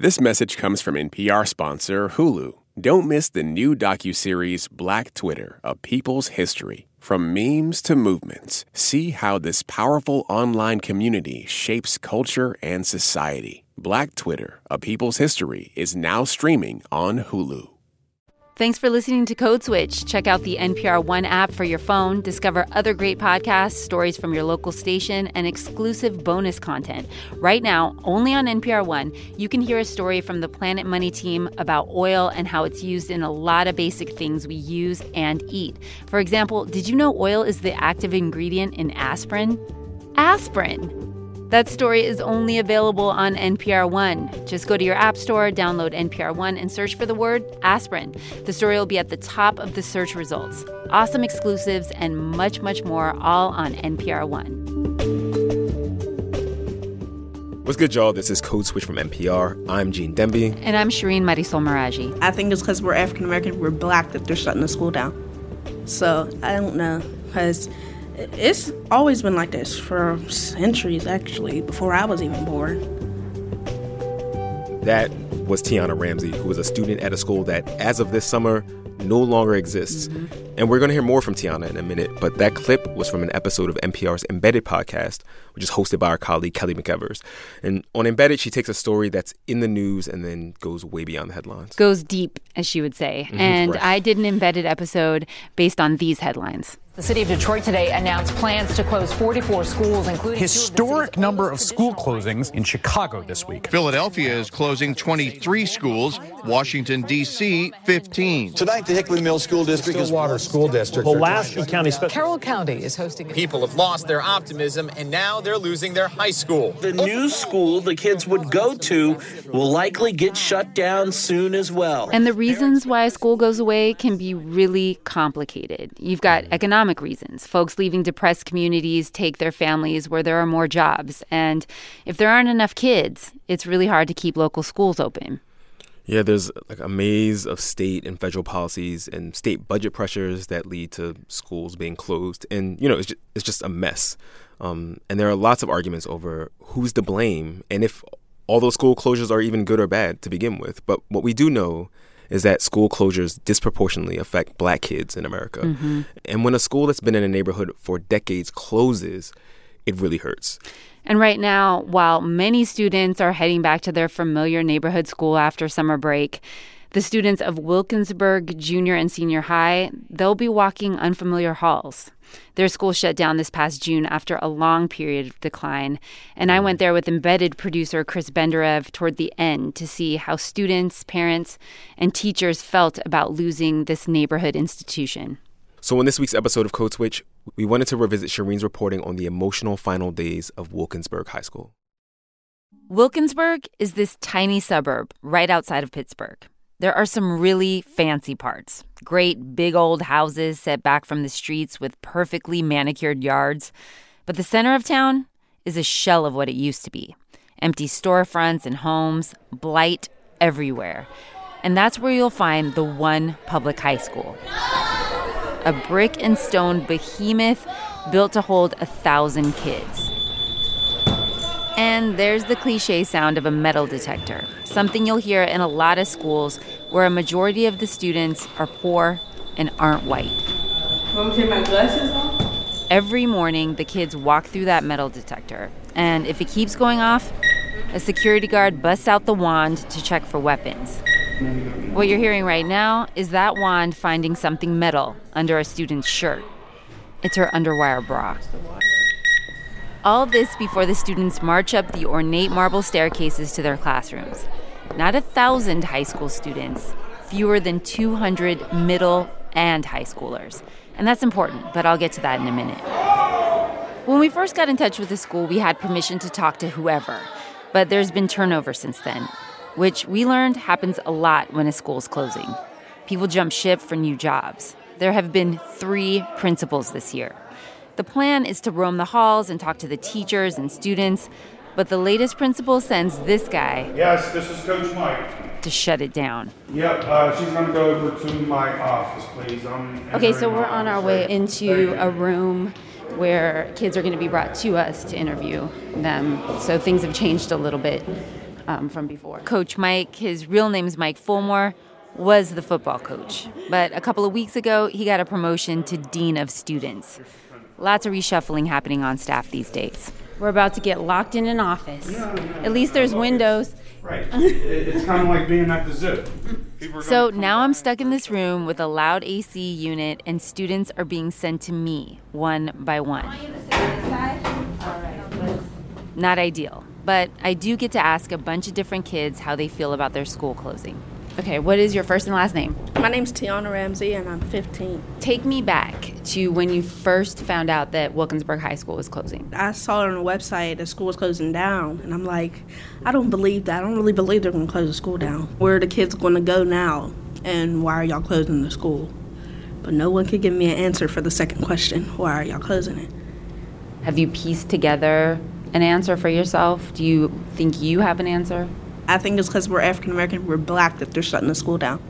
This message comes from NPR sponsor Hulu. Don't miss the new docuseries Black Twitter, A People's History. From memes to movements, see how this powerful online community shapes culture and society. Black Twitter, A People's History is now streaming on Hulu. Thanks for listening to Code Switch. Check out the NPR One app for your phone. Discover other great podcasts, stories from your local station, and exclusive bonus content. Right now, only on NPR One, you can hear a story from the Planet Money team about oil and how it's used in a lot of basic things we use and eat. For example, did you know oil is the active ingredient in aspirin? Aspirin! That story is only available on NPR One. Just go to your app store, download NPR One, and search for the word aspirin. The story will be at the top of the search results. Awesome exclusives and much, much more, all on NPR One. What's good, y'all? This is Code Switch from NPR. I'm Gene Demby. And I'm Shireen Marisol Meraji. I think it's because we're African-American, we're Black, that they're shutting the school down. So I don't know, because it's always been like this for centuries, actually, before I was even born. That was Tiana Ramsey, who was a student at a school that, as of this summer, no longer exists. And we're going to hear more from Tiana in a minute, but that clip was from an episode of NPR's Embedded podcast, which is hosted by our colleague Kelly McEvers. And on Embedded, she takes a story that's in the news and then goes way beyond the headlines. Goes deep, as she would say. And right. I did an Embedded episode based on these headlines. The city of Detroit today announced plans to close 44 schools, including historic number of school closings in Chicago this week. Philadelphia is closing 23 schools. Washington, D.C., 15. Tonight, the Hickley Mill School District is Stillwater School District. Pulaski County. Carroll County is hosting. People have lost their optimism, and now they're losing their high school. The new school the kids would go to will likely get shut down soon as well. And the reasons why a school goes away can be really complicated. You've got economic reasons. Folks leaving depressed communities take their families where there are more jobs. And if there aren't enough kids, it's really hard to keep local schools open. Yeah, there's like a maze of state and federal policies and state budget pressures that lead to schools being closed. And, you know, it's just a mess. And there are lots of arguments over who's to blame and if all those school closures are even good or bad to begin with. But what we do know is that school closures disproportionately affect Black kids in America. And when a school that's been in a neighborhood for decades closes, it really hurts. And right now, while many students are heading back to their familiar neighborhood school after summer break, the students of Wilkinsburg Junior and Senior High, they'll be walking unfamiliar halls. Their school shut down this past June after a long period of decline. And I went there with Embedded producer Chris Benderev toward the end to see how students, parents, and teachers felt about losing this neighborhood institution. So in this week's episode of Code Switch, we wanted to revisit Shireen's reporting on the emotional final days of Wilkinsburg High School. Wilkinsburg is this tiny suburb right outside of Pittsburgh. There are some really fancy parts. Great big old houses set back from the streets with perfectly manicured yards. But the center of town is a shell of what it used to be. Empty storefronts and homes, blight everywhere. And that's where you'll find the one public high school. A brick and stone behemoth built to hold 1,000 kids. And there's the cliche sound of a metal detector, something you'll hear in a lot of schools where a majority of the students are poor and aren't white. Want me to take my glasses off? Every morning, the kids walk through that metal detector. And if it keeps going off, a security guard busts out the wand to check for weapons. What you're hearing right now is that wand finding something metal under a student's shirt. It's her underwire bra. All this before the students march up the ornate marble staircases to their classrooms. Not 1,000 high school students, fewer than 200 middle and high schoolers. And that's important, but I'll get to that in a minute. When we first got in touch with the school, we had permission to talk to whoever. But there's been turnover since then, which we learned happens a lot when a school's closing. People jump ship for new jobs. There have been 3 principals this year. The plan is to roam the halls and talk to the teachers and students, but the latest principal sends this guy. Yes, this is Coach Mike. To shut it down. Yep, she's going to go over to my office, please. Okay, so we're on our way into a room where kids are going to be brought to us to interview them. So things have changed a little bit. from before. Coach Mike, his real name's Mike Fulmore, was the football coach. But a couple of weeks ago, he got a promotion to Dean of Students. Lots of reshuffling happening on staff these days. We're about to get locked in an office. At least there's windows. Right. It's kind of like being at the zoo. So now I'm stuck in this room with a loud AC unit, and students are being sent to me one by one. Not ideal, but I do get to ask a bunch of different kids how they feel about their school closing. Okay, what is your first and last name? My name's Tiana Ramsey, and I'm 15. Take me back to when you first found out that Wilkinsburg High School was closing. I saw it on the website that school was closing down, and I'm like, I don't believe that. I don't really believe they're going to close the school down. Where are the kids going to go now, and why are y'all closing the school? But no one could give me an answer for the second question, why are y'all closing it? Have you pieced together an answer for yourself? Do you think you have an answer? I think it's because we're African American, we're black, that they're shutting the school down.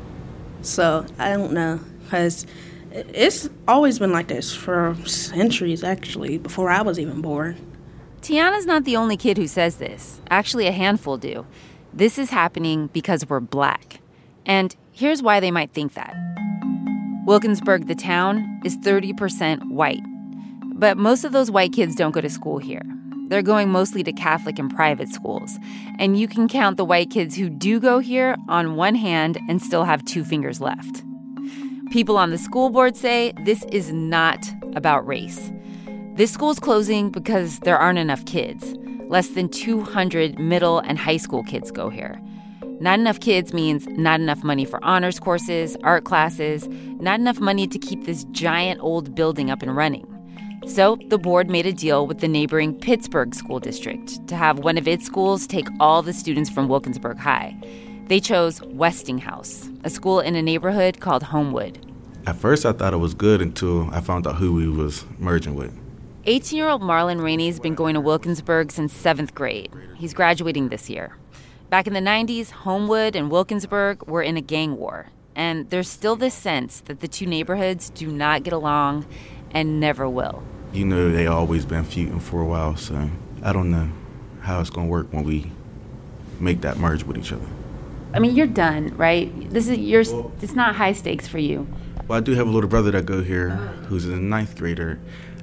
So I don't know, because it's always been like this for centuries, actually, before I was even born. Tiana's not the only kid who says this. Actually, a handful do. This is happening because we're black. And here's why they might think that. Wilkinsburg, the town, is 30% white. But most of those white kids don't go to school here. They're going mostly to Catholic and private schools. And you can count the white kids who do go here on one hand and still have two fingers left. People on the school board say this is not about race. This school's closing because there aren't enough kids. Less than 200 middle and high school kids go here. Not enough kids means not enough money for honors courses, art classes, not enough money to keep this giant old building up and running. So the board made a deal with the neighboring Pittsburgh School District to have one of its schools take all the students from Wilkinsburg High. They chose Westinghouse, a school in a neighborhood called Homewood. At first, I thought it was good until I found out who we was merging with. 18-year-old Marlon Rainey's been going to Wilkinsburg since 7th grade. He's graduating this year. Back in the 90s, Homewood and Wilkinsburg were in a gang war. And there's still this sense that the two neighborhoods do not get along and never will. You know, they always been feuding for a while, so I don't know how it's going to work when we make that merge with each other. I mean, you're done, right? It's not high stakes for you. Well, I do have a little brother that go here who's a 9th grader,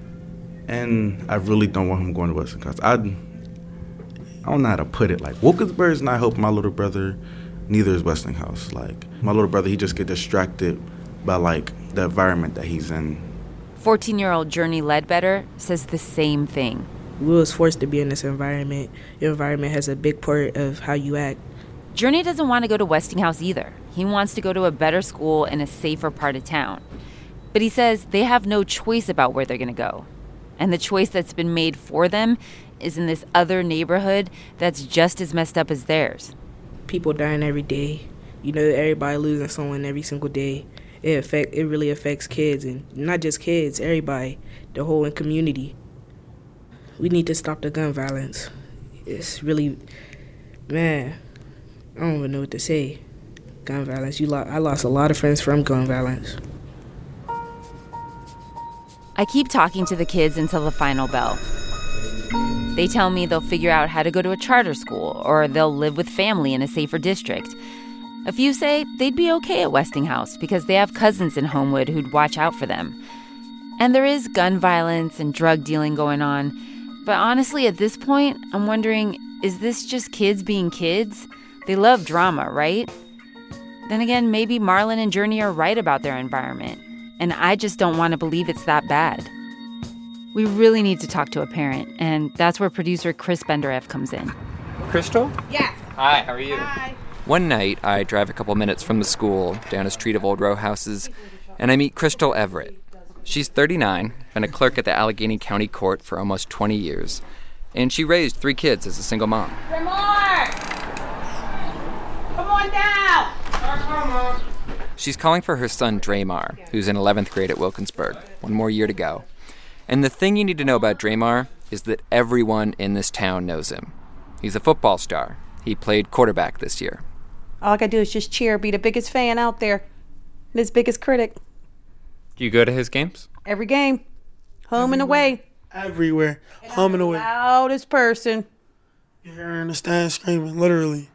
and I really don't want him going to Westinghouse. I don't know how to put it. Like, Wilkinsburg's not helping my little brother, neither is Westinghouse. Like, my little brother, he just get distracted by, like, the environment that he's in. 14-year-old Journey Ledbetter says the same thing. We was forced to be in this environment. Your environment has a big part of how you act. Journey doesn't want to go to Westinghouse either. He wants to go to a better school in a safer part of town. But he says they have no choice about where they're going to go. And the choice that's been made for them is in this other neighborhood that's just as messed up as theirs. People dying every day. You know, everybody losing someone every single day. It really affects kids, and not just kids, everybody, the whole community. We need to stop the gun violence. It's really, man, I don't even know what to say. Gun violence. I lost a lot of friends from gun violence. I keep talking to the kids until the final bell. They tell me they'll figure out how to go to a charter school, or they'll live with family in a safer district. A few say they'd be okay at Westinghouse because they have cousins in Homewood who'd watch out for them. And there is gun violence and drug dealing going on. But honestly, at this point, I'm wondering, is this just kids being kids? They love drama, right? Then again, maybe Marlon and Journey are right about their environment. And I just don't want to believe it's that bad. We really need to talk to a parent, and that's where producer Chris Benderev comes in. Crystal? Yes. Hi, how are you? Hi. One night, I drive a couple minutes from the school down a street of old row houses, and I meet Crystal Everett. She's 39, been a clerk at the Allegheny County Court for almost 20 years, and she raised 3 kids as a single mom. Remar! Come on down! Come on. She's calling for her son, Draymar, who's in 11th grade at Wilkinsburg, 1 more year to go. And the thing you need to know about Draymar is that everyone in this town knows him. He's a football star. He played quarterback this year. All I gotta do is just cheer, be the biggest fan out there, and his biggest critic. Do you go to his games? Every game, home and away. Everywhere, home and away. Loudest person. You're in the stand screaming, literally.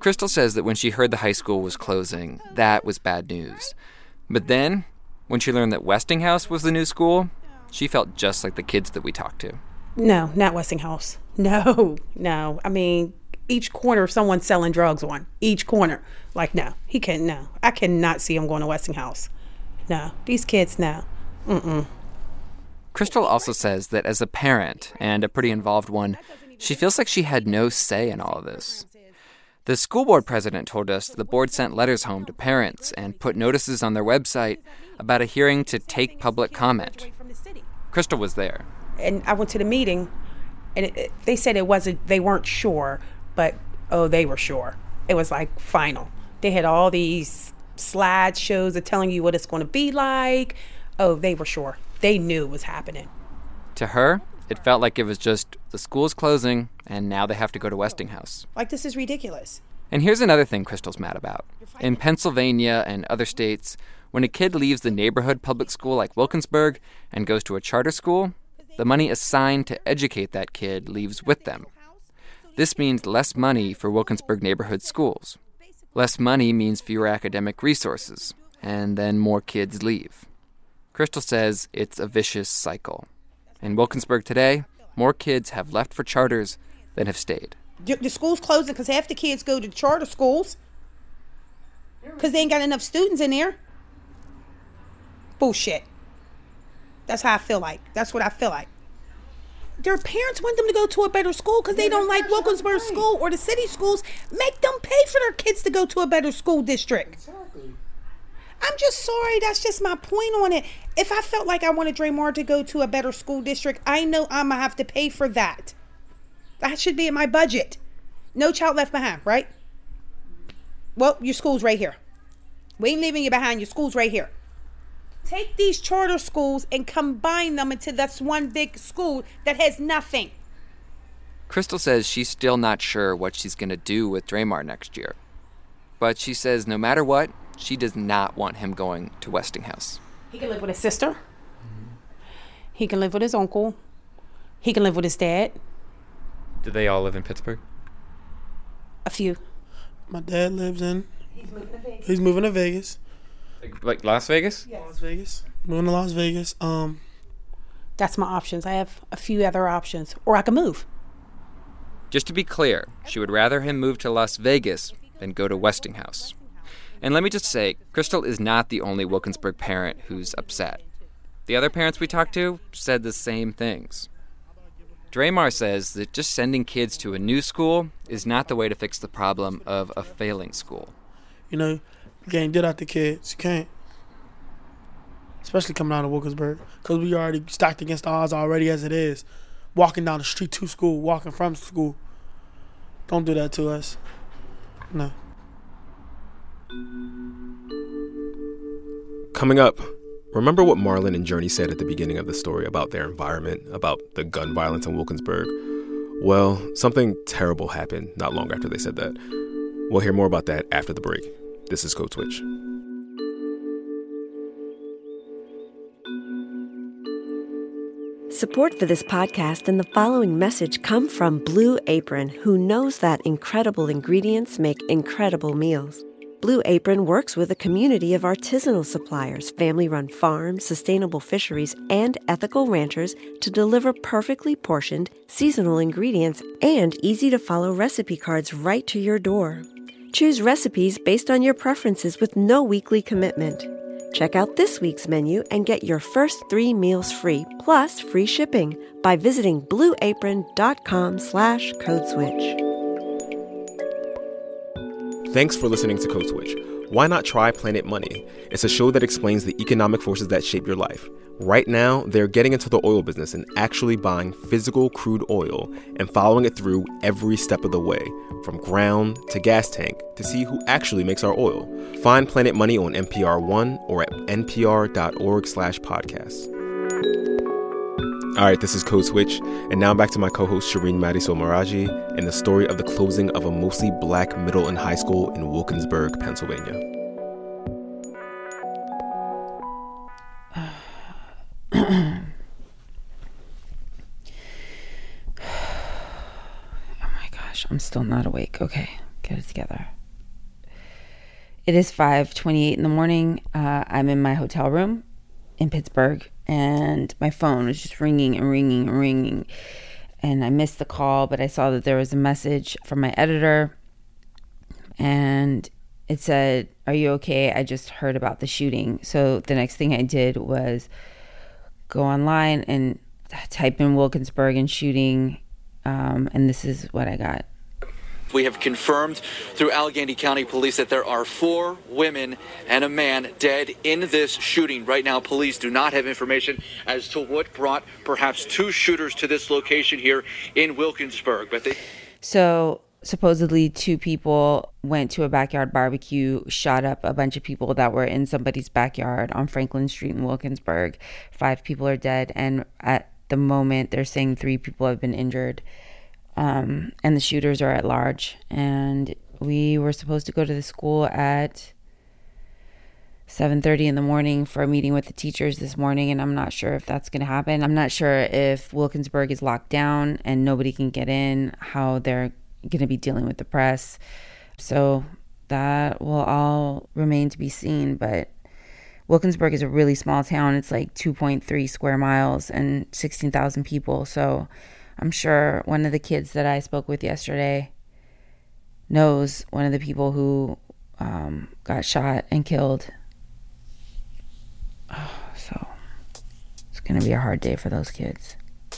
Crystal says that when she heard the high school was closing, that was bad news. But then, when she learned that Westinghouse was the new school, she felt just like the kids that we talked to. No, not Westinghouse. No. I mean, each corner someone's selling drugs on. Each corner. Like, no, he can't, no. I cannot see him going to Westinghouse. No, these kids, no. Crystal also says that as a parent, and a pretty involved one, she feels like she had no say in all of this. The school board president told us the board sent letters home to parents and put notices on their website about a hearing to take public comment. Crystal was there. And I went to the meeting, and they said they weren't sure, but, they were sure. It was like final. They had all these slideshows of telling you what it's going to be like. They were sure. They knew it was happening. To her, it felt like it was just the school's closing, and now they have to go to Westinghouse. Like, this is ridiculous. And here's another thing Crystal's mad about. In Pennsylvania and other states, when a kid leaves the neighborhood public school like Wilkinsburg and goes to a charter school, the money assigned to educate that kid leaves with them. This means less money for Wilkinsburg neighborhood schools. Less money means fewer academic resources, and then more kids leave. Crystal says it's a vicious cycle. In Wilkinsburg today, more kids have left for charters than have stayed. The school's closing because half the kids go to charter schools because they ain't got enough students in there. Bullshit. That's how I feel like. That's what I feel like. Their parents want them to go to a better school because they don't like Wilkinsburg school or the city schools. Make them pay for their kids to go to a better school district. Exactly. I'm just sorry. That's just my point on it. If I felt like I wanted Draymar to go to a better school district, I know I'm going to have to pay for that. That should be in my budget. No child left behind, right? Well, your school's right here. We ain't leaving you behind. Your school's right here. Take these charter schools and combine them into this one big school that has nothing. Crystal says she's still not sure what she's going to do with Draymar next year. But she says no matter what, she does not want him going to Westinghouse. He can live with his sister. He can live with his uncle. He can live with his dad. Do they all live in Pittsburgh? A few. My dad lives in... He's moving to Vegas. Like Las Vegas? Yes. Las Vegas. Moving to Las Vegas. That's my options. I have a few other options. Or I can move. Just to be clear, she would rather him move to Las Vegas than go to Westinghouse. And let me just say, Crystal is not the only Wilkinsburg parent who's upset. The other parents we talked to said the same things. Draymar says that just sending kids to a new school is not the way to fix the problem of a failing school. You know, you can't get out the kids. You can't. Especially coming out of Wilkinsburg. Because we already stacked against the odds already as it is. Walking down the street to school, walking from school. Don't do that to us. No. Coming up, remember what Marlon and Journey said at the beginning of the story about their environment, about the gun violence in Wilkinsburg? Well, something terrible happened not long after they said that. We'll hear more about that after the break. This is Code Switch. Support for this podcast and the following message come from Blue Apron, who knows that incredible ingredients make incredible meals. Blue Apron works with a community of artisanal suppliers, family-run farms, sustainable fisheries, and ethical ranchers to deliver perfectly portioned, seasonal ingredients and easy-to-follow recipe cards right to your door. Choose recipes based on your preferences with no weekly commitment. Check out this week's menu and get your first 3 meals free, plus free shipping, by visiting blueapron.com/codeswitch. Thanks for listening to Code Switch. Why not try Planet Money? It's a show that explains the economic forces that shape your life. Right now, they're getting into the oil business and actually buying physical crude oil and following it through every step of the way, from ground to gas tank, to see who actually makes our oil. Find Planet Money on NPR One or at npr.org/podcasts. All right, this is Code Switch, and now back to my co-host Shireen Marisol Meraji and the story of the closing of a mostly black middle and high school in Wilkinsburg, Pennsylvania. Oh my gosh, I'm still not awake. Okay, get it together. It is 5:28 in the morning. I'm in my hotel room in Pittsburgh, and my phone is just ringing and ringing and ringing. And I missed the call, but I saw that there was a message from my editor, and it said, "Are you okay? I just heard about the shooting." So the next thing I did was go online and type in Wilkinsburg and shooting, and this is what I got. We have confirmed through Allegheny County Police that there are 4 women and a man dead in this shooting. Right now, police do not have information as to what brought perhaps 2 shooters to this location here in Wilkinsburg. So supposedly 2 people went to a backyard barbecue, shot up a bunch of people that were in somebody's backyard on Franklin Street in Wilkinsburg. 5 people are dead, and at the moment they're saying 3 people have been injured. And the shooters are at large. And we were supposed to go to the school at 7:30 in the morning for a meeting with the teachers this morning, and I'm not sure if that's going to happen. I'm not sure if Wilkinsburg is locked down and nobody can get in, how they're going to be dealing with the press. So that will all remain to be seen. But Wilkinsburg is a really small town. It's like 2.3 square miles and 16,000 people. So I'm sure one of the kids that I spoke with yesterday knows one of the people who got shot and killed. So it's going to be a hard day for those kids.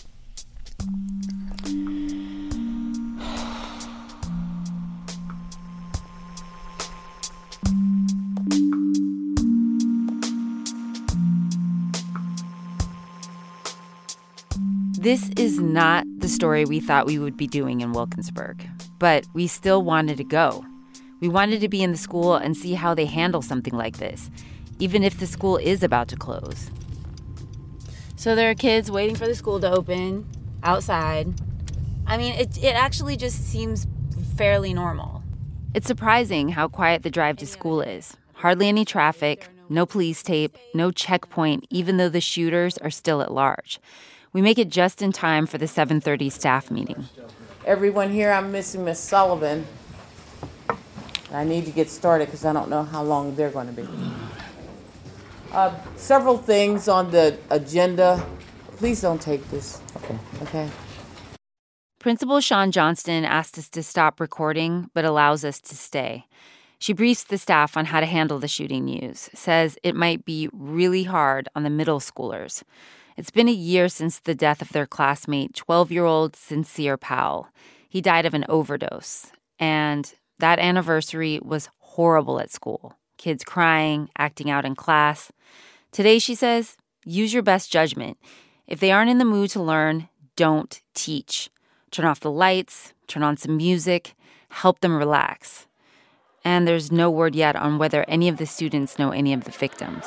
This is not the story we thought we would be doing in Wilkinsburg, but we still wanted to go. We wanted to be in the school and see how they handle something like this, even if the school is about to close. So there are kids waiting for the school to open outside. I mean, it actually just seems fairly normal. It's surprising how quiet the drive to school is. Hardly any traffic, no police tape, no checkpoint, even though the shooters are still at large. We make it just in time for the 7:30 staff meeting. Everyone here, I'm missing Miss Sullivan. I need to get started because I don't know how long they're going to be. Several things on the agenda. Please don't take this. Okay. Principal Sean Johnston asked us to stop recording, but allows us to stay. She briefs the staff on how to handle the shooting news, says it might be really hard on the middle schoolers. It's been a year since the death of their classmate, 12-year-old Sincere Powell. He died of an overdose, and that anniversary was horrible at school. Kids crying, acting out in class. Today, she says, use your best judgment. If they aren't in the mood to learn, don't teach. Turn off the lights, turn on some music, help them relax. And there's no word yet on whether any of the students know any of the victims.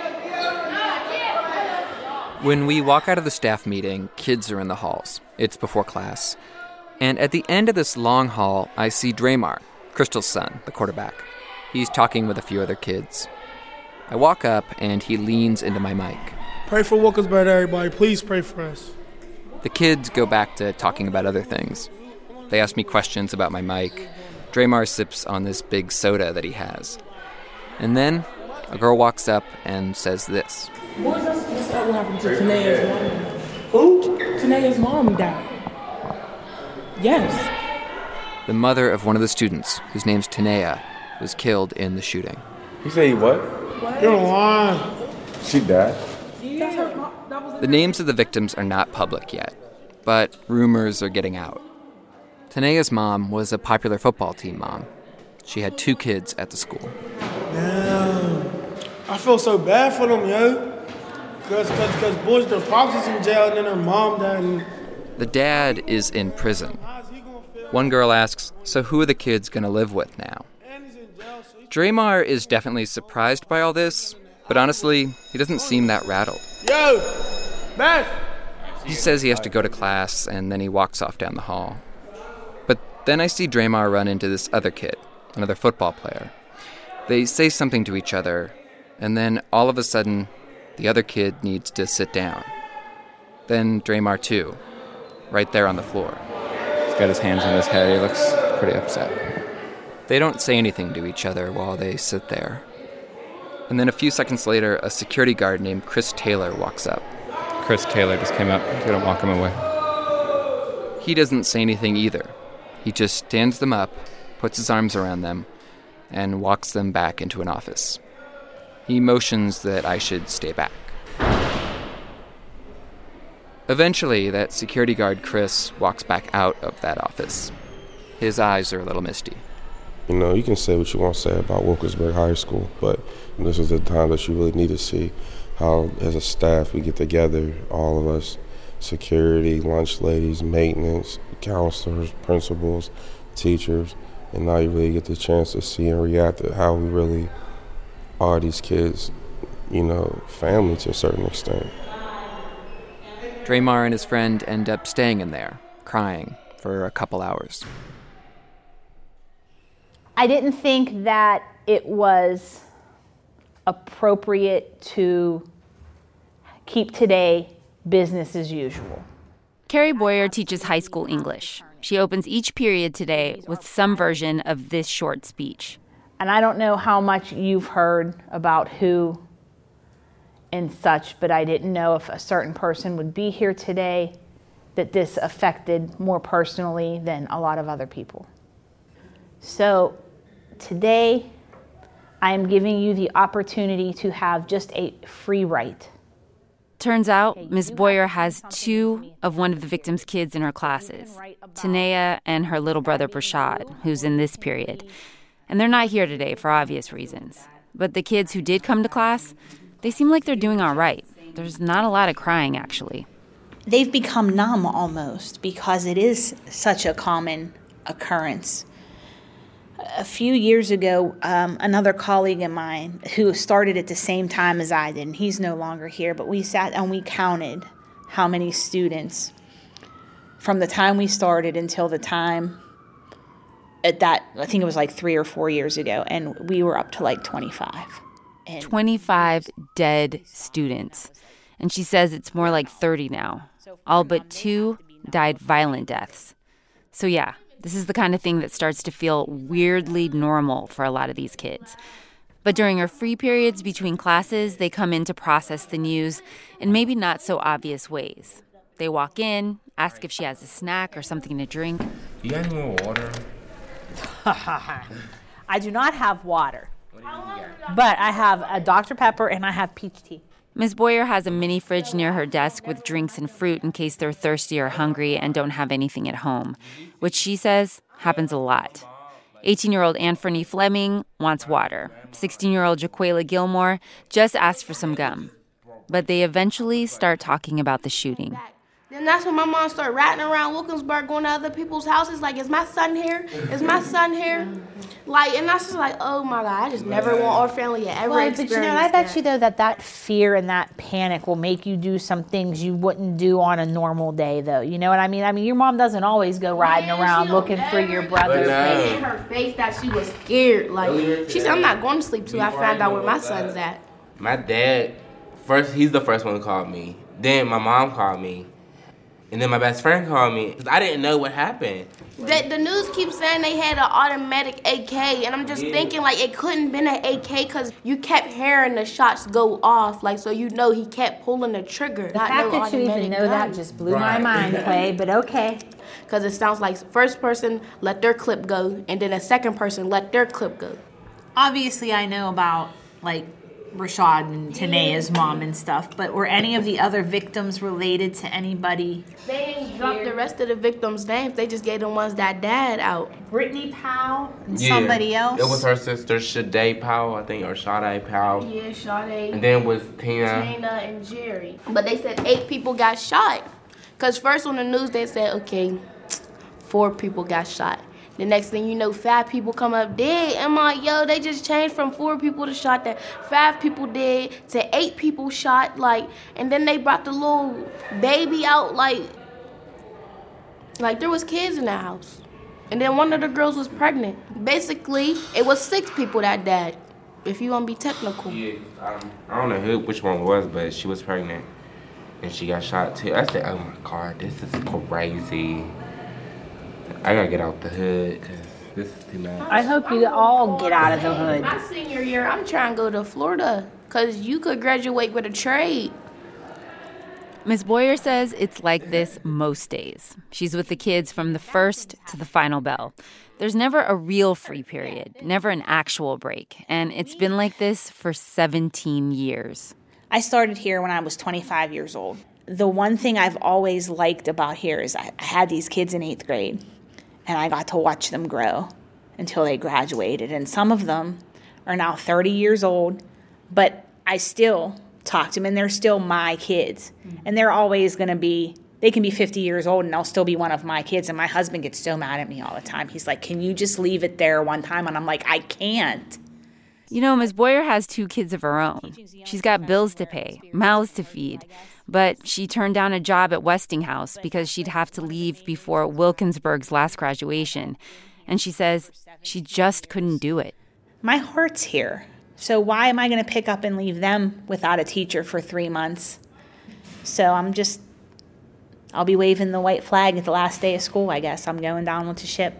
When we walk out of the staff meeting, kids are in the halls. It's before class. And at the end of this long hall, I see Draymar, Crystal's son, the quarterback. He's talking with a few other kids. I walk up, and he leans into my mic. Pray for Wilkinsburg, everybody. Please pray for us. The kids go back to talking about other things. They ask me questions about my mic. Draymar sips on this big soda that he has. And then a girl walks up and says this. What happened to Tanea's mom? Who? Tanea's mom died. Yes. The mother of one of the students, whose name's Tanea, was killed in the shooting. You say what? You're lying. She died? The names of the victims are not public yet, but rumors are getting out. Tanea's mom was a popular football team mom. She had 2 kids at the school. Damn. I feel so bad for them, yo. Because boys, their pops is in jail and then their mom died. The dad is in prison. One girl asks, so who are the kids going to live with now? Draymar is definitely surprised by all this, but honestly, he doesn't seem that rattled. Yo, Beth! He says he has to go to class, and then he walks off down the hall. But then I see Draymar run into this other kid, another football player. They say something to each other, and then all of a sudden, the other kid needs to sit down. Then Draymar too, right there on the floor. He's got his hands on his head. He looks pretty upset. They don't say anything to each other while they sit there. And then a few seconds later, a security guard named Chris Taylor walks up. Chris Taylor just came up. We're going to walk him away. He doesn't say anything either. He just stands them up, puts his arms around them, and walks them back into an office. He motions that I should stay back. Eventually, that security guard, Chris, walks back out of that office. His eyes are a little misty. You know, you can say what you want to say about Wilkinsburg High School, but this is the time that you really need to see how, as a staff, we get together, all of us, security, lunch ladies, maintenance, counselors, principals, teachers, and now you really get the chance to see and react to how we really are these kids, you know, family to a certain extent. Draymar and his friend end up staying in there, crying, for a couple hours. I didn't think that it was appropriate to keep today business as usual. Carrie Boyer teaches high school English. She opens each period today with some version of this short speech. And I don't know how much you've heard about who and such, but I didn't know if a certain person would be here today that this affected more personally than a lot of other people. So today, I am giving you the opportunity to have just a free write. Turns out, Ms. Boyer has two of one of the victim's kids in her classes, Tanea and her little brother Brashad, who's in this period. And they're not here today for obvious reasons. But the kids who did come to class, they seem like they're doing all right. There's not a lot of crying, actually. They've become numb almost because it is such a common occurrence. A few years ago, another colleague of mine who started at the same time as I did, and he's no longer here, but we sat and we counted how many students from the time we started until the time at that, I think it was like 3 or 4 years ago, and we were up to like 25. 25 dead students. And she says it's more like 30 now. All but 2 died violent deaths. So yeah, this is the kind of thing that starts to feel weirdly normal for a lot of these kids. But during her free periods between classes, they come in to process the news in maybe not so obvious ways. They walk in, ask if she has a snack or something to drink. You got any more water? I do not have water, but I have a Dr. Pepper and I have peach tea. Ms. Boyer has a mini fridge near her desk with drinks and fruit in case they're thirsty or hungry and don't have anything at home, which she says happens a lot. 18-year-old Anne-Fernie Fleming wants water. 16-year-old Jaquela Gilmore just asked for some gum. But they eventually start talking about the shooting. Then that's when my mom started ratting around Wilkinsburg, going to other people's houses, like, is my son here? Is my son here? Like, and that's just like, oh my God, I just never want our family to ever experience But you know, I bet you though that fear and that panic will make you do some things you wouldn't do on a normal day, though. You know what I mean? I mean, your mom doesn't always go riding around looking for your brother. In her face that she was scared. Like, she said, I'm not going to sleep till I find out where my son's at. My dad, he's the first one who called me. Then my mom called me. And then my best friend called me. I didn't know what happened. The news keeps saying they had an automatic AK, and I'm just thinking, like, it couldn't been an AK because you kept hearing the shots go off. Like, so you know he kept pulling the trigger. The fact that you even know that just blew my mind, Clay, but okay. Because it sounds like first person let their clip go, and then a second person let their clip go. Obviously, I know about, like, Rashad and Tanea's mom and stuff, but were any of the other victims related to anybody? They didn't drop the rest of the victims' names. They just gave the ones that died out. Brittany Powell and somebody else? It was her sister, Shade Powell, I think, or Sade Powell. Yeah, Sade. And then was Tina and Jerry. But they said 8 people got shot. Because first on the news they said, okay, 4 people got shot. The next thing you know, 5 people come up dead. I'm like, yo, they just changed from 4 people to shot that 5 people dead to 8 people shot, like, and then they brought the little baby out, like there was kids in that house. And then one of the girls was pregnant. Basically, it was 6 people that died, if you want to be technical. Yeah, I don't know which one it was, but she was pregnant. And she got shot too. I said, oh my God, this is crazy. I gotta get out the hood, cause This is too much. I hope you all get out of the hood. My senior year, I'm trying to go to Florida because you could graduate with a trade. Ms. Boyer says it's like this most days. She's with the kids from the first to the final bell. There's never a real free period, never an actual break. And it's been like this for 17 years. I started here when I was 25 years old. The one thing I've always liked about here is I had these kids in 8th grade, and I got to watch them grow until they graduated. And some of them are now 30 years old, but I still talk to them, and they're still my kids. And they're always going to be, they can be 50 years old, and they'll still be one of my kids. And my husband gets so mad at me all the time. He's like, can you just leave it there one time? And I'm like, I can't. You know, Ms. Boyer has 2 kids of her own. She's got bills to pay, mouths to feed. But she turned down a job at Westinghouse because she'd have to leave before Wilkinsburg's last graduation. And she says she just couldn't do it. My heart's here. So why am I going to pick up and leave them without a teacher for 3 months? So I'll be waving the white flag at the last day of school, I guess. I'm going down with the ship.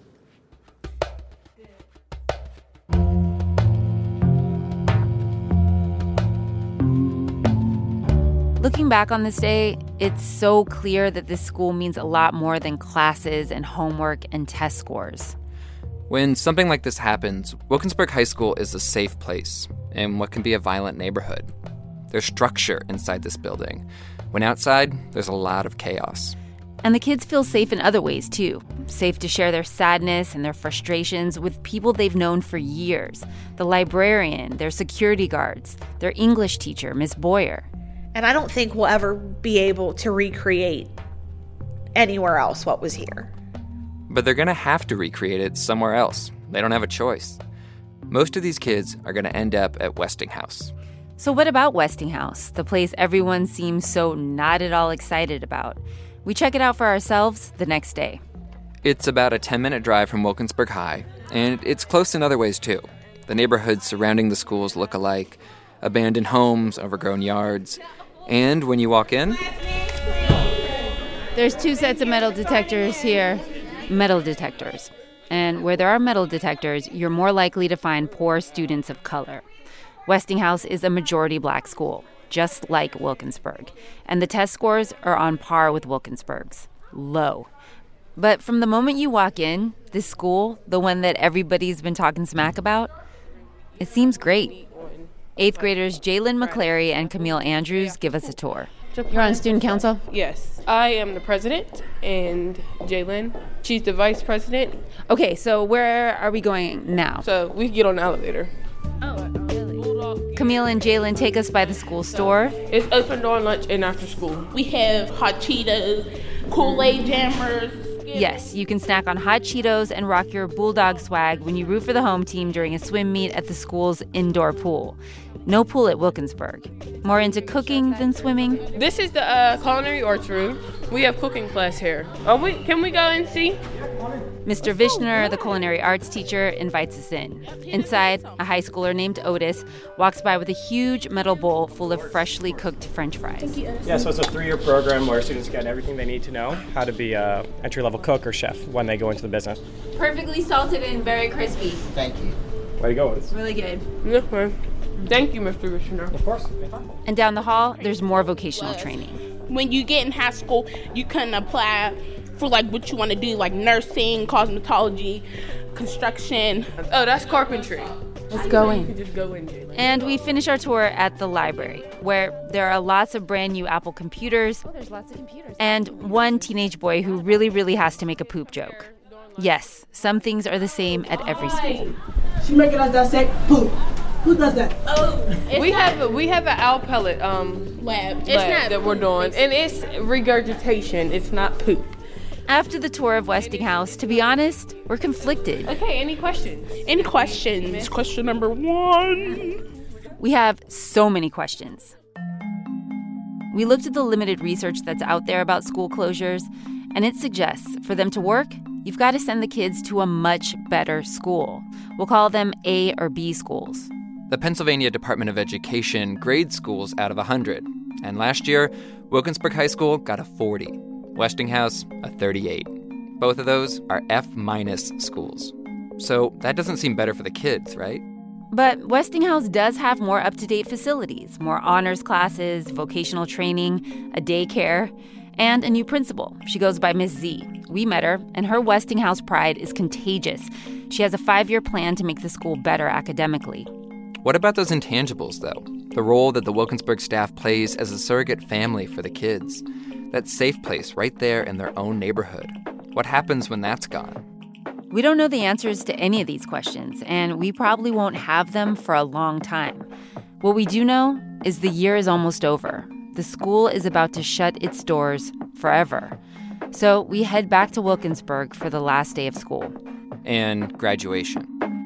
Looking back on this day, it's so clear that this school means a lot more than classes and homework and test scores. When something like this happens, Wilkinsburg High School is a safe place in what can be a violent neighborhood. There's structure inside this building. When outside, there's a lot of chaos. And the kids feel safe in other ways, too. Safe to share their sadness and their frustrations with people they've known for years. The librarian, their security guards, their English teacher, Miss Boyer. And I don't think we'll ever be able to recreate anywhere else what was here. But they're going to have to recreate it somewhere else. They don't have a choice. Most of these kids are going to end up at Westinghouse. So what about Westinghouse, the place everyone seems so not at all excited about? We check it out for ourselves the next day. It's about a 10-minute drive from Wilkinsburg High, and it's close in other ways, too. The neighborhoods surrounding the schools look alike. Abandoned homes, overgrown yards. And when you walk in... There's 2 sets of metal detectors here. Metal detectors. And where there are metal detectors, you're more likely to find poor students of color. Westinghouse is a majority black school, just like Wilkinsburg. And the test scores are on par with Wilkinsburg's. Low. But from the moment you walk in, this school, the one that everybody's been talking smack about, it seems great. 8th graders Jalen McClary and Camille Andrews give us a tour. You're on student council? Yes. I am the president, and Jalen, she's the vice president. Okay, so where are we going now? So we can get on the elevator. Oh, really? Camille and Jalen take us by the school store. It's open during lunch and after school. We have hot Cheetos, Kool-Aid jammers. Yes, you can snack on hot Cheetos and rock your Bulldog swag when you root for the home team during a swim meet at the school's indoor pool. No pool at Wilkinsburg. More into cooking than swimming. This is the culinary arts room. We have cooking class here. Can we go and see? Mr. Vishner, the culinary arts teacher, invites us in. Inside, a high schooler named Otis walks by with a huge metal bowl full of freshly cooked French fries. Yeah, so it's a 3-year program where students get everything they need to know how to be an entry-level cook or chef when they go into the business. Perfectly salted and very crispy. Thank you. Way to go, Otis. Really good. Yes, ma'am. Thank you, Mr. Vishner. Of course. And down the hall, there's more vocational training. When you get in high school, you can apply for what you want to do, like nursing, cosmetology, construction. Oh, that's carpentry. Let's go in. You can just go in, Jalen. And we finish our tour at the library, where there are lots of brand new Apple computers. Oh, there's lots of computers. And one teenage boy who really has to make a poop joke. Yes, some things are the same at every school. She making us dissect poop. Who does that? Oh, we have an owl pellet lab that we're doing, and it's regurgitation. It's not poop. After the tour of Westinghouse, to be honest, we're conflicted. Okay, any questions? Any questions? Question number 1. We have so many questions. We looked at the limited research that's out there about school closures, and it suggests for them to work, you've got to send the kids to a much better school. We'll call them A or B schools. The Pennsylvania Department of Education grades schools out of 100. And last year, Wilkinsburg High School got a 40. Westinghouse, a 38. Both of those are F- schools. So that doesn't seem better for the kids, right? But Westinghouse does have more up-to-date facilities, more honors classes, vocational training, a daycare, and a new principal. She goes by Miss Z. We met her, and her Westinghouse pride is contagious. She has a 5-year plan to make the school better academically. What about those intangibles, though? The role that the Wilkinsburg staff plays as a surrogate family for the kids. That safe place right there in their own neighborhood. What happens when that's gone? We don't know the answers to any of these questions, and we probably won't have them for a long time. What we do know is the year is almost over. The school is about to shut its doors forever. So we head back to Wilkinsburg for the last day of school. And graduation.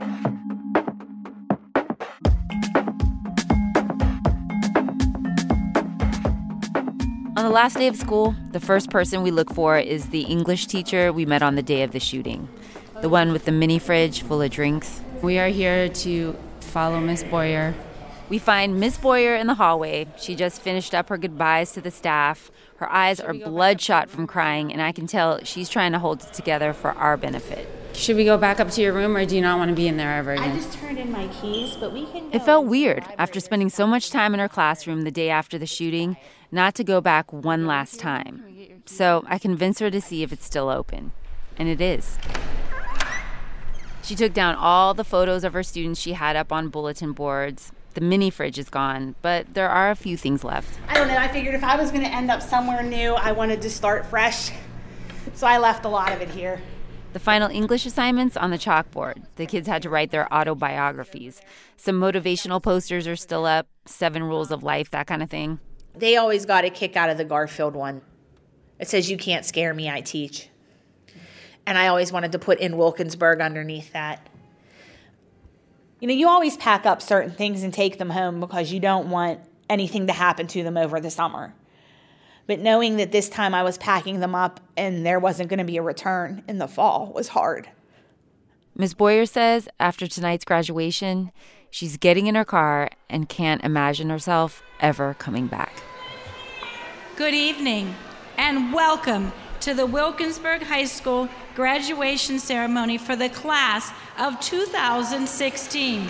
On the last day of school, the first person we look for is the English teacher we met on the day of the shooting. The one with the mini fridge full of drinks. We are here to follow Miss Boyer. We find Miss Boyer in the hallway. She just finished up her goodbyes to the staff. Her eyes are bloodshot from crying, and I can tell she's trying to hold it together for our benefit. Should we go back up to your room, or do you not want to be in there ever again? I just turned in my keys, but we can go. It felt weird, after spending so much time in her classroom the day after the shooting, not to go back one last time. So I convinced her to see if it's still open. And it is. She took down all the photos of her students she had up on bulletin boards. The mini fridge is gone, but there are a few things left. I don't know. I figured if I was going to end up somewhere new, I wanted to start fresh. So I left a lot of it here. The final English assignments on the chalkboard. The kids had to write their autobiographies. Some motivational posters are still up, 7 rules of life, that kind of thing. They always got a kick out of the Garfield one. It says, "You can't scare me, I teach." And I always wanted to put in Wilkinsburg underneath that. You know, you always pack up certain things and take them home because you don't want anything to happen to them over the summer. But knowing that this time I was packing them up and there wasn't going to be a return in the fall was hard. Ms. Boyer says after tonight's graduation, she's getting in her car and can't imagine herself ever coming back. Good evening and welcome to the Wilkinsburg High School graduation ceremony for the class of 2016.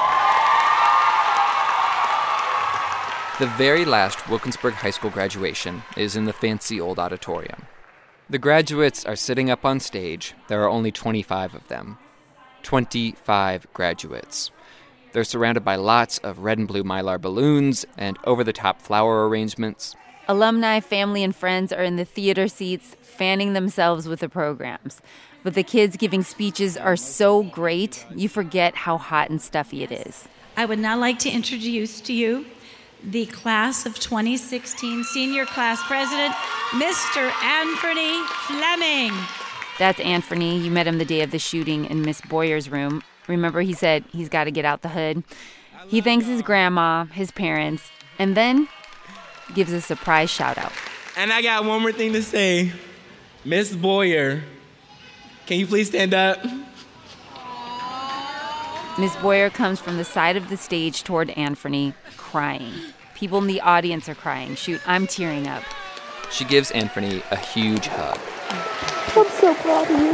The very last Wilkinsburg High School graduation is in the fancy old auditorium. The graduates are sitting up on stage. There are only 25 of them. 25 graduates. They're surrounded by lots of red and blue Mylar balloons and over-the-top flower arrangements. Alumni, family, and friends are in the theater seats, fanning themselves with the programs. But the kids giving speeches are so great, you forget how hot and stuffy it is. I would now like to introduce to you the class of 2016 senior class president, Mr. Anthony Fleming. That's Anthony. You met him the day of the shooting in Miss Boyer's room. Remember, he said he's got to get out the hood. He thanks his grandma, his parents, and then gives a surprise shout-out. And I got one more thing to say. Miss Boyer, can you please stand up? Miss Boyer comes from the side of the stage toward Anthony, crying. People in the audience are crying. Shoot, I'm tearing up. She gives Anthony a huge hug. I'm so proud of you.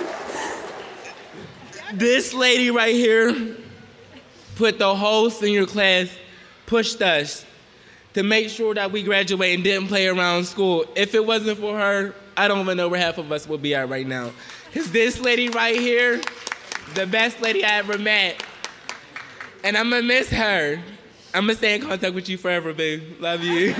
This lady right here put the whole senior class, pushed us to make sure that we graduate and didn't play around school. If it wasn't for her, I don't even know where half of us would be at right now. Because this lady right here, the best lady I ever met. And I'm going to miss her. I'm going to stay in contact with you forever, babe. Love you.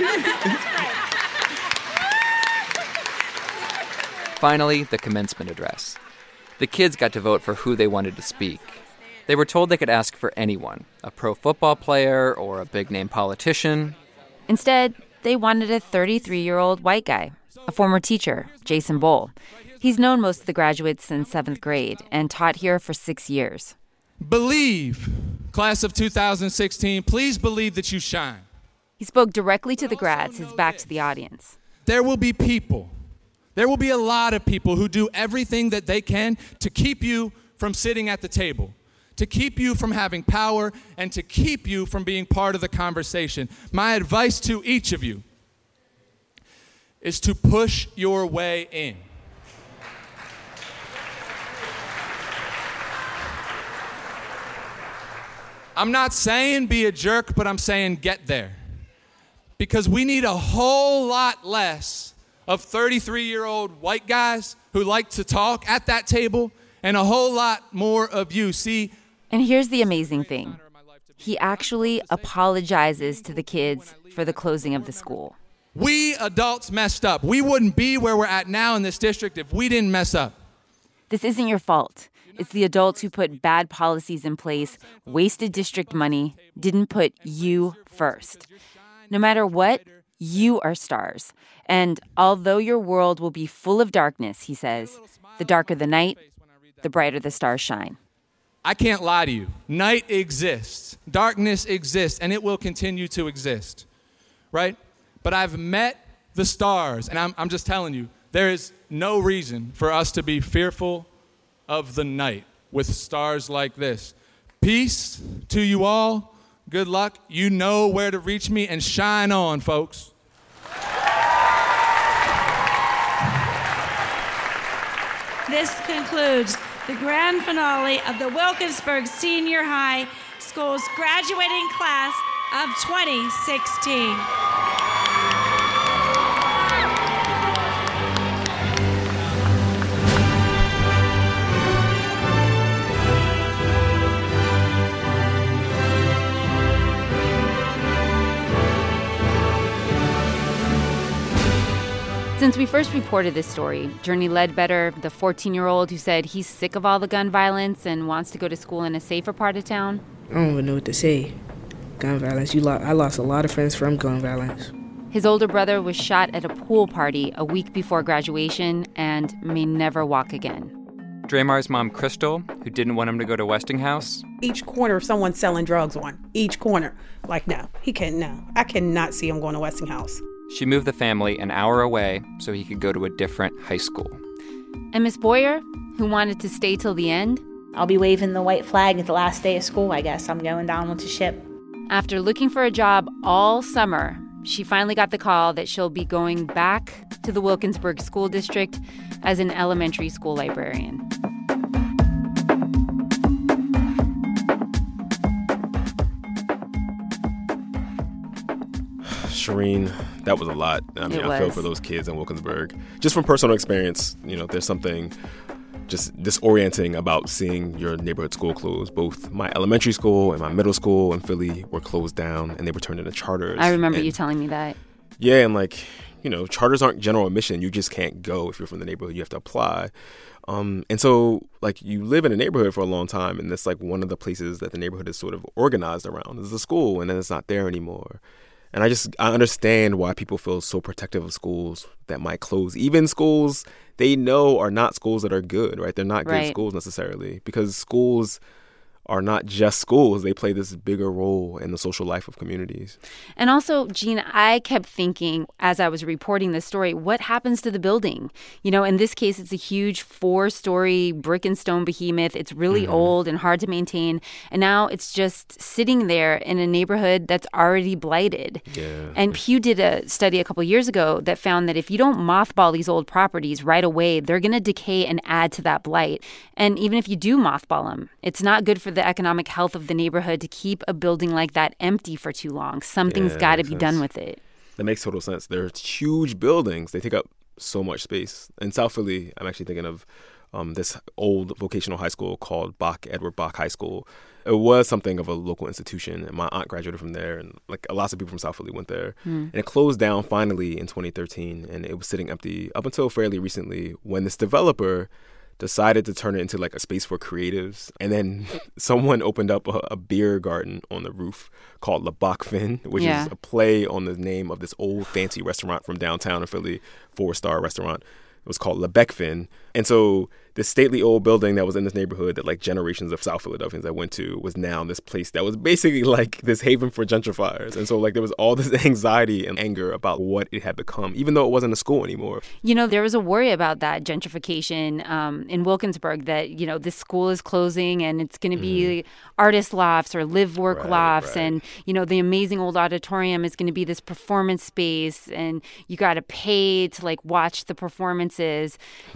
Finally, the commencement address. The kids got to vote for who they wanted to speak. They were told they could ask for anyone, a pro football player or a big-name politician. Instead, they wanted a 33-year-old white guy, a former teacher, Jason Bowl. He's known most of the graduates since 7th grade and taught here for 6 years. Believe, class of 2016, please believe that you shine. He spoke directly to the grads, his back to the audience. There will be people. There will be a lot of people who do everything that they can to keep you from sitting at the table, to keep you from having power, and to keep you from being part of the conversation. My advice to each of you is to push your way in. I'm not saying be a jerk, but I'm saying get there. Because we need a whole lot less of 33-year-old white guys who like to talk at that table and a whole lot more of you. See? And here's the amazing thing. He actually apologizes to the kids for the closing of the school. We adults messed up. We wouldn't be where we're at now in this district if we didn't mess up. This isn't your fault. It's the adults who put bad policies in place, wasted district money, didn't put you first. No matter what, you are stars. And although your world will be full of darkness, he says, the darker the night, the brighter the stars shine. I can't lie to you. Night exists. Darkness exists, and it will continue to exist, right? But I've met the stars, and I'm just telling you, there is no reason for us to be fearful of the night with stars like this. Peace to you all. Good luck. You know where to reach me, and shine on, folks. This concludes the grand finale of the Wilkinsburg Senior High School's graduating class of 2016. Since we first reported this story, Journey Ledbetter, the 14-year-old who said he's sick of all the gun violence and wants to go to school in a safer part of town. I don't even know what to say. Gun violence. I lost a lot of friends from gun violence. His older brother was shot at a pool party a week before graduation and may never walk again. Dramar's mom, Crystal, who didn't want him to go to Westinghouse. Each corner, someone's selling drugs on. Each corner. Like, no, he can't, no. I cannot see him going to Westinghouse. She moved the family an hour away so he could go to a different high school. And Miss Boyer, who wanted to stay till the end? I'll be waving the white flag at the last day of school, I guess. I'm going down with the ship. After looking for a job all summer, she finally got the call that she'll be going back to the Wilkinsburg School District as an elementary school librarian. Shireen, that was a lot. I mean, I feel for those kids in Wilkinsburg. Just from personal experience, there's something just disorienting about seeing your neighborhood school close. Both my elementary school and my middle school in Philly were closed down, and they were turned into charters. I remember you telling me that. Yeah, and charters aren't general admission. You just can't go if you're from the neighborhood. You have to apply. And so, you live in a neighborhood for a long time, and that's, one of the places that the neighborhood is sort of organized around is the school, and then it's not there anymore. And I understand why people feel so protective of schools that might close. Even schools they know are not schools that are good, right? They're not good schools necessarily, because schools are not just schools. They play this bigger role in the social life of communities. And also, Gene, I kept thinking as I was reporting this story, what happens to the building? In this case, it's a huge 4-story brick and stone behemoth. It's really old and hard to maintain. And now it's just sitting there in a neighborhood that's already blighted. Yeah. And Pew did a study a couple years ago that found that if you don't mothball these old properties right away, they're going to decay and add to that blight. And even if you do mothball them, it's not good for the economic health of the neighborhood to keep a building like that empty for too long. Something's got to be done with it. That makes total sense. They're huge buildings. They take up so much space. In South Philly, I'm actually thinking of this old vocational high school called Edward Bach High School. It was something of a local institution, and my aunt graduated from there, and lots of people from South Philly went there. And it closed down finally in 2013, and it was sitting empty up until fairly recently when this developer decided to turn it into a space for creatives. And then someone opened up a beer garden on the roof called Le Bac Fin, which is a play on the name of this old fancy restaurant from downtown in Philly, 4-star restaurant. It was called Le Bec Fin. And so this stately old building that was in this neighborhood that generations of South Philadelphians that went to was now this place that was basically this haven for gentrifiers. And so there was all this anxiety and anger about what it had become, even though it wasn't a school anymore. There was a worry about that gentrification in Wilkinsburg that, this school is closing and it's going to be artist lofts or live work lofts. And, the amazing old auditorium is going to be this performance space and you got to pay to watch the performances. Right.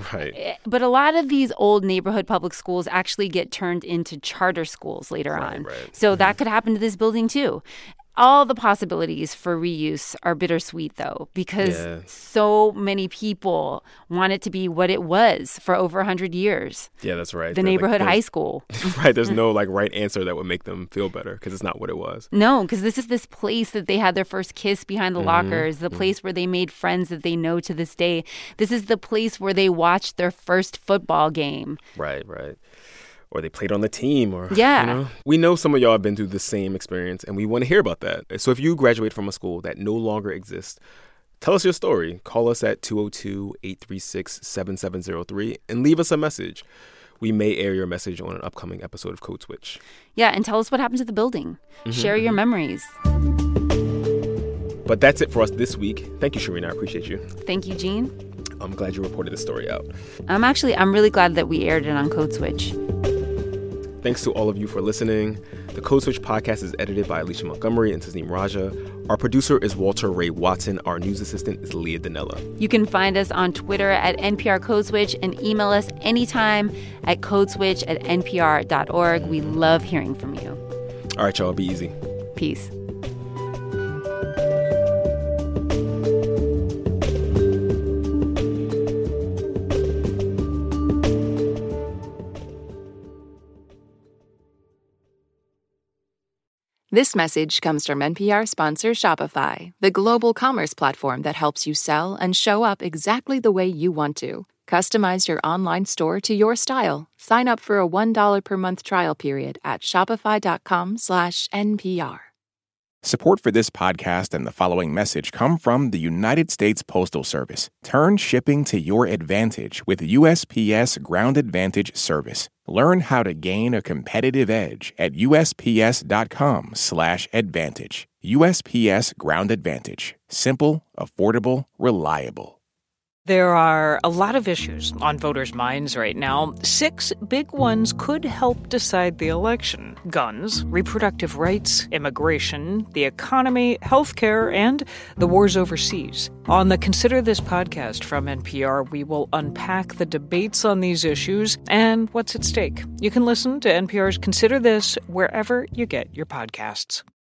But a lot of these old neighborhood public schools actually get turned into charter schools later on. Right. So that could happen to this building too. All the possibilities for reuse are bittersweet, though, because so many people want it to be what it was for over 100 years. Yeah, that's right. The neighborhood high school. Right. There's no right answer that would make them feel better because it's not what it was. No, because this is this place that they had their first kiss behind the lockers, the place where they made friends that they know to this day. This is the place where they watched their first football game. Right. Or they played on the team, or we know some of y'all have been through the same experience, and we want to hear about that. So if you graduate from a school that no longer exists, tell us your story. Call us at 202-836-7703 and leave us a message. We may air your message on an upcoming episode of Code Switch. Yeah, and tell us what happened to the building. Share your memories. But that's it for us this week. Thank you, Sharina. I appreciate you. Thank you, Gene. I'm glad you reported this story out. I'm really glad that we aired it on Code Switch. Thanks to all of you for listening. The Code Switch podcast is edited by Alicia Montgomery and Tasneem Raja. Our producer is Walter Ray Watson. Our news assistant is Leah Danella. You can find us on Twitter at NPR Code Switch and email us anytime at codeswitch@npr.org. We love hearing from you. All right, y'all. Be easy. Peace. This message comes from NPR sponsor Shopify, the global commerce platform that helps you sell and show up exactly the way you want to. Customize your online store to your style. Sign up for a $1 per month trial period at shopify.com/NPR. Support for this podcast and the following message come from the United States Postal Service. Turn shipping to your advantage with USPS Ground Advantage service. Learn how to gain a competitive edge at USPS.com/advantage. USPS Ground Advantage. Simple, affordable, reliable. There are a lot of issues on voters' minds right now. 6 big ones could help decide the election: guns, reproductive rights, immigration, the economy, healthcare, and the wars overseas. On the Consider This podcast from NPR, we will unpack the debates on these issues and what's at stake. You can listen to NPR's Consider This wherever you get your podcasts.